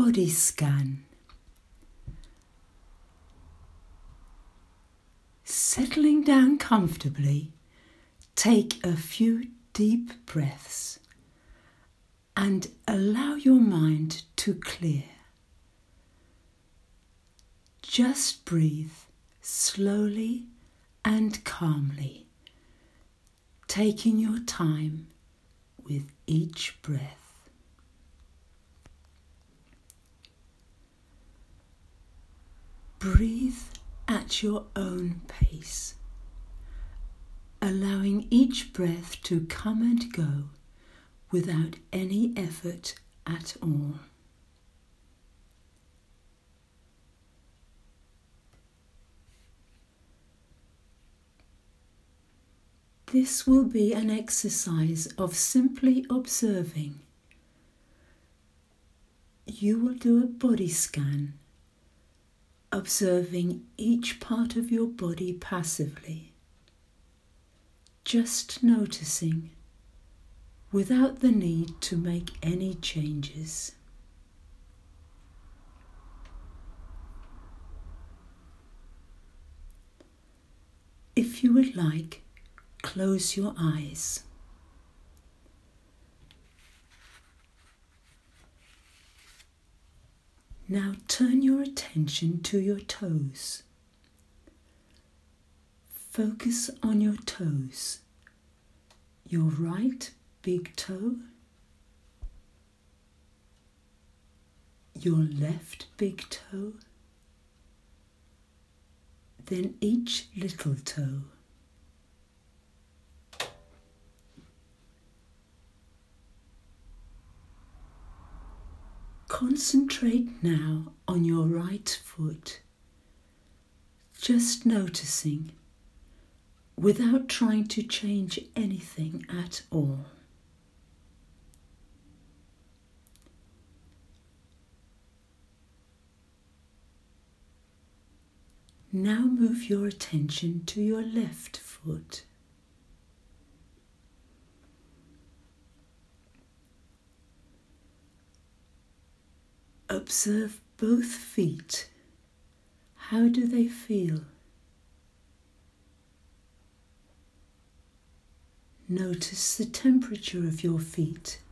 body scan. Settling down comfortably, take a few deep breaths and allow your mind to clear. Just breathe slowly and calmly, taking your time with each breath. Breathe at your own pace, allowing each breath to come and go without any effort at all. This will be an exercise of simply observing. You will do a body scan, observing each part of your body passively, just noticing without the need to make any changes. If you would like, close your eyes. Now turn your attention to your toes. Focus on your toes. Your right big toe, your left big toe, then each little toe. Concentrate now on your right foot, just noticing, without trying to change anything at all. Now move your attention to your left foot. Observe both feet. How do they feel? Notice the temperature of your feet.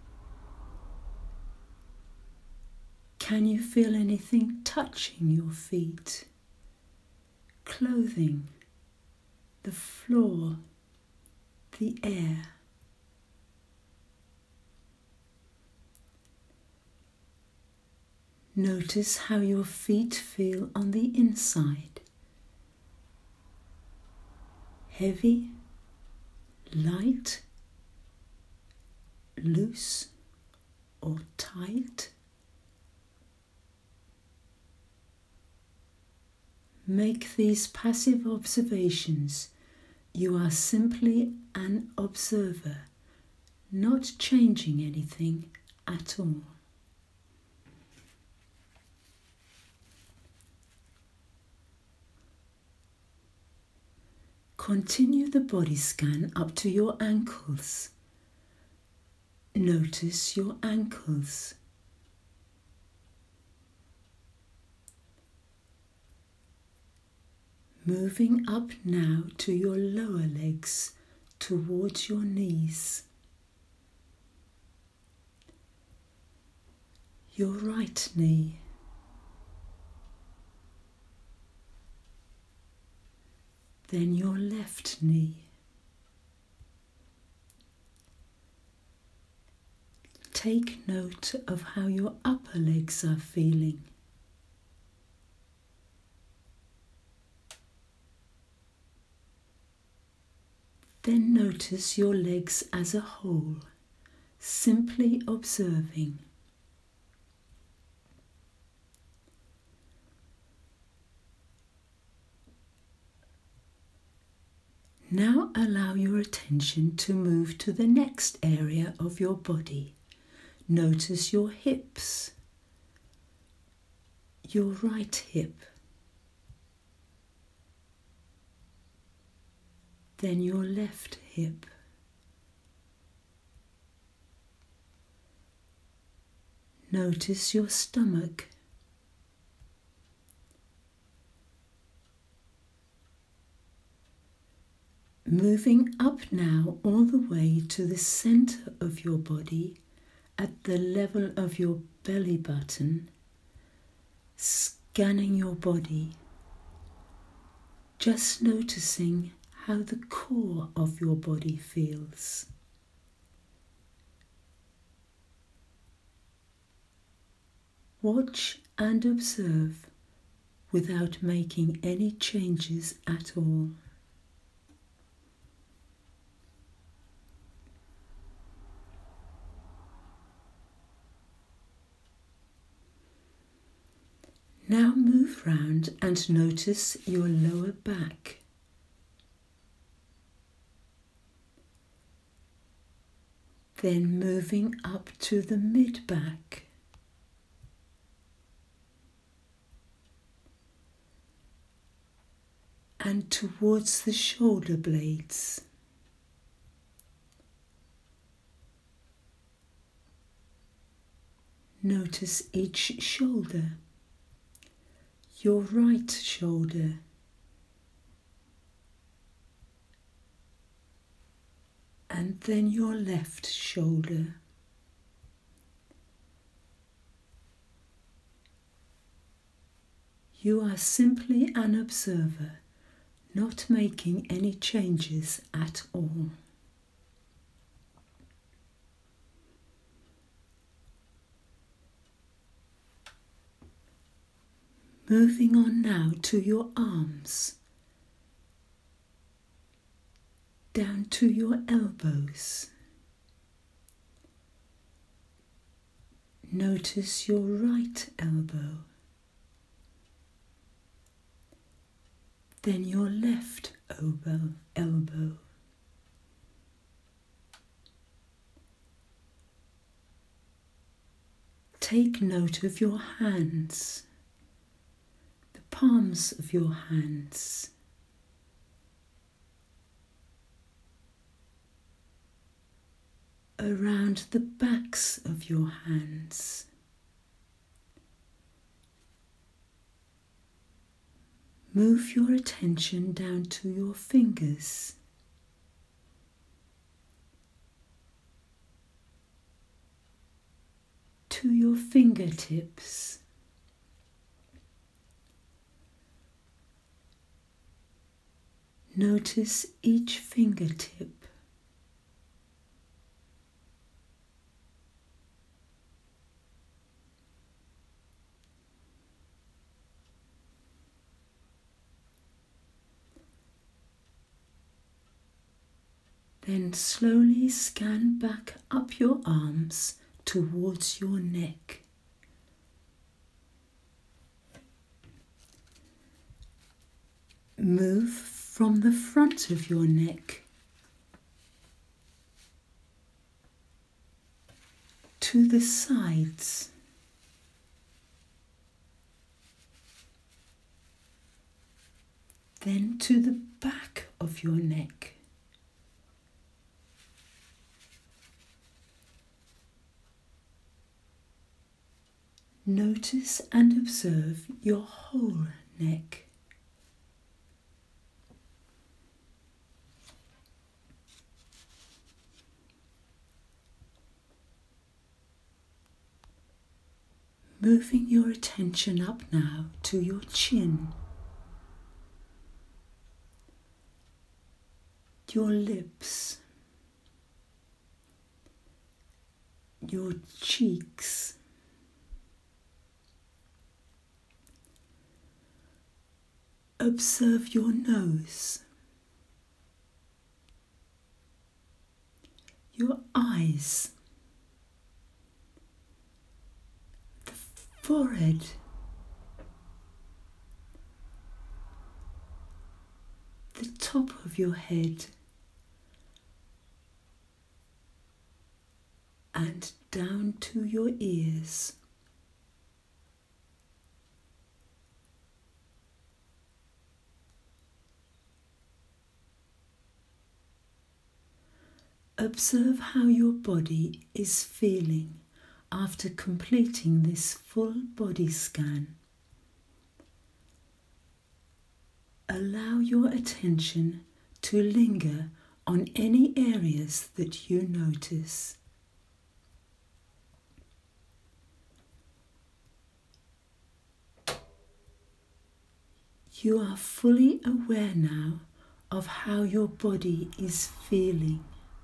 Can you feel anything touching your feet? Clothing, the floor, the air. Notice how your feet feel on the inside. Heavy, light, loose or tight. Make these passive observations. You are simply an observer, not changing anything at all. Continue the body scan up to your ankles. Notice your ankles. Moving up now to your lower legs towards your knees. Your right knee. Then your left knee. Take note of how your upper legs are feeling. Then notice your legs as a whole, simply observing. Now allow your attention to move to the next area of your body. Notice your hips, your right hip, then your left hip, Notice your stomach. Moving up now all the way to the center of your body at the level of your belly button, scanning your body, just noticing how the core of your body feels. Watch and observe without making any changes at all. Now move round and notice your lower back. Then moving up to the mid-back. And towards the shoulder blades. Notice each shoulder. Your right shoulder, and then your left shoulder. You are simply an observer, not making any changes at all. Moving on now to your arms, down to your elbows. Notice your right elbow, then your left elbow. Take note of your hands, the palms of your hands. Around the backs of your hands. Move your attention down to your fingers. To your fingertips. Notice each fingertip. Then slowly scan back up your arms towards your neck. Move from the front of your neck to the sides. Then to the back of your neck. Notice and observe your whole neck. Moving your attention up now to your chin, your lips, your cheeks, observe your nose, your eyes, the forehead, the top of your head, and down to your ears. Observe how your body is feeling after completing this full body scan. Allow your attention to linger on any areas that you notice. You are fully aware now of how your body is feeling.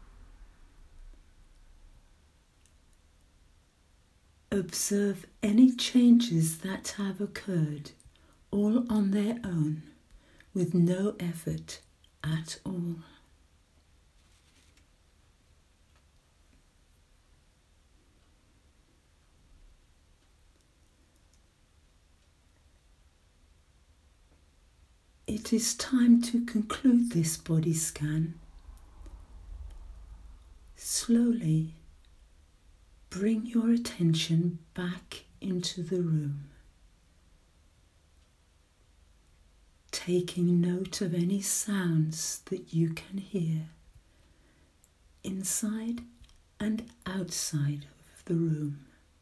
Observe any changes that have occurred, all on their own, with no effort at all. It is time to conclude this body scan. Slowly bring your attention back into the room, taking note of any sounds that you can hear inside and outside of the room.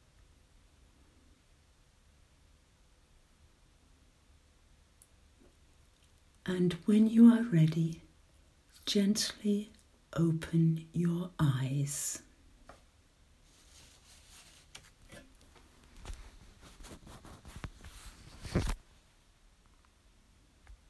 And when you are ready, gently open your eyes.